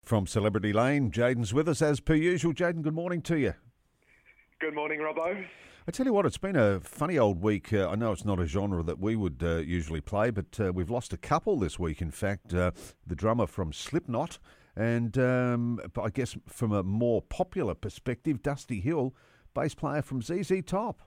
From Celebrity Lane, Jayden's with us as per usual. Jayden, good morning to you. Good morning, Robbo. I tell you what, it's been a funny old week. I know it's not a genre that we would usually play, but we've lost a couple this week. In fact, the drummer from Slipknot and I guess from a more popular perspective, Dusty Hill, bass player from ZZ Top.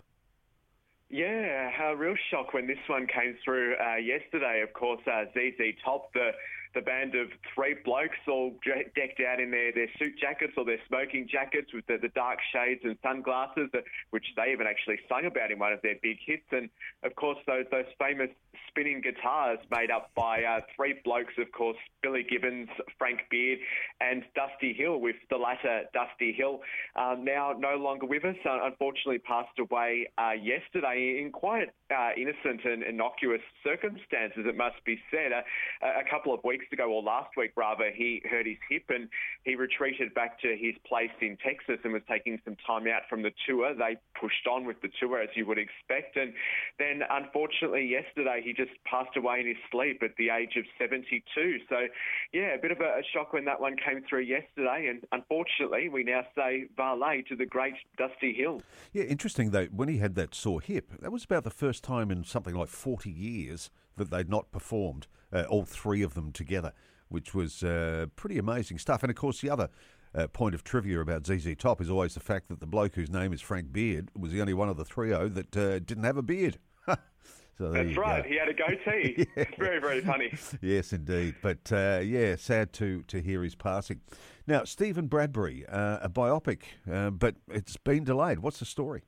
Yeah, a real shock when this one came through yesterday. Of course, ZZ Top, the band of three blokes all decked out in their suit jackets or their smoking jackets with the dark shades and sunglasses, which they even actually sung about in one of their big hits. And, of course, those famous spinning guitars made up by three blokes, of course, Billy Gibbons, Frank Beard and Dusty Hill, with the latter, Dusty Hill, now no longer with us. Unfortunately passed away yesterday in quite innocent and innocuous circumstances, it must be said. A couple of weeks ago, or last week rather, he hurt his hip and he retreated back to his place in Texas and was taking some time out from the tour. They pushed on with the tour, as you would expect, and then unfortunately yesterday he just passed away in his sleep at the age of 72. So yeah, a bit of a shock when that one came through yesterday, and unfortunately we now say valet to the great Dusty Hill. Yeah, interesting though, when he had that sore hip, that was about the first time in something like 40 years that they'd not performed, all three of them together, which was pretty amazing stuff. And of course the other point of trivia about ZZ Top is always the fact that the bloke whose name is Frank Beard was the only one of the trio that didn't have a beard. So that's right. He had a goatee. Yeah. Very, very funny. Yes, indeed. But yeah, sad to hear his passing. Now, Stephen Bradbury, a biopic, but it's been delayed. What's the story?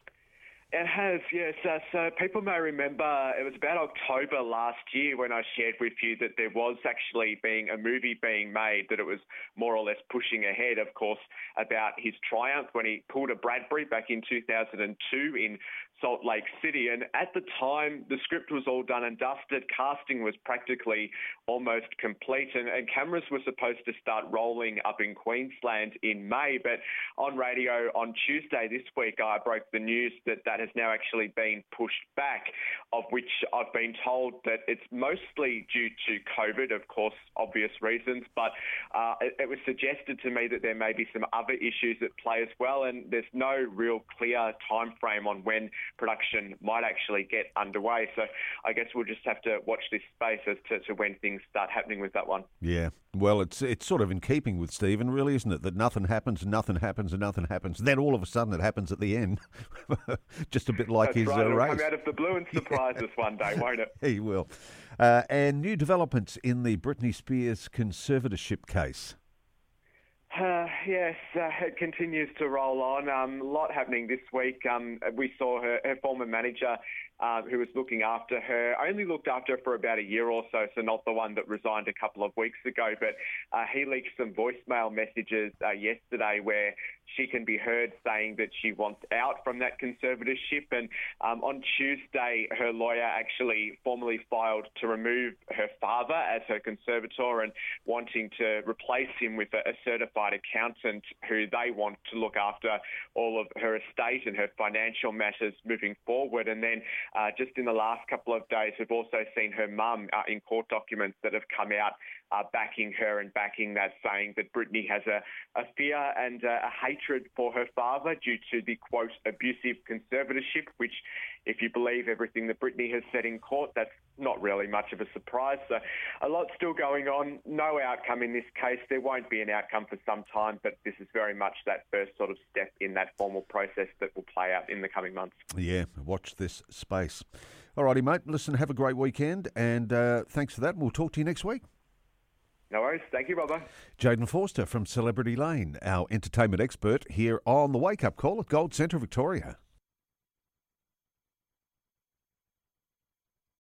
It has, yes. So people may remember it was about October last year when I shared with you that there was actually a movie being made, that it was more or less pushing ahead, of course, about his triumph when he pulled a Bradbury back in 2002 in Salt Lake City. And at the time, the script was all done and dusted. Casting was practically almost complete, and cameras were supposed to start rolling up in Queensland in May. But on radio on Tuesday this week, I broke the news that has now actually been pushed back, of which I've been told that it's mostly due to COVID, of course, obvious reasons, but it was suggested to me that there may be some other issues at play as well, and there's no real clear time frame on when production might actually get underway. So I guess we'll just have to watch this space as to when things start happening with that one. Yeah, well, it's sort of in keeping with Stephen, really, isn't it? That nothing happens, and nothing happens, and nothing happens. Then all of a sudden it happens at the end. Just a bit like That's his right. It'll race. come out of the blue and surprise us one day, won't it? He will. And new developments in the Britney Spears conservatorship case. Yes, it continues to roll on. A lot happening this week. We saw her former manager, who was looking after her, only looked after her for about a year or so not the one that resigned a couple of weeks ago, but he leaked some voicemail messages yesterday where she can be heard saying that she wants out from that conservatorship. And on Tuesday, her lawyer actually formally filed to remove her father as her conservator and wanting to replace him with a certified accountant who they want to look after all of her estate and her financial matters moving forward. And then just in the last couple of days, we've also seen her mum in court documents that have come out backing her and backing that, saying that Britney has a fear and a hatred for her father due to the, quote, abusive conservatorship, which, if you believe everything that Britney has said in court, that's not really much of a surprise. So a lot still going on, no outcome in this case. There won't be an outcome for some time, but this is very much that first sort of step in that formal process that will play out in the coming months. Yeah, watch this space. All righty, mate. Listen, have a great weekend, and thanks for that. We'll talk to you next week. No worries. Thank you, Robbo. Jayden Forster from Celebrity Lane, our entertainment expert here on the Wake Up Call at Gold Centre, Victoria.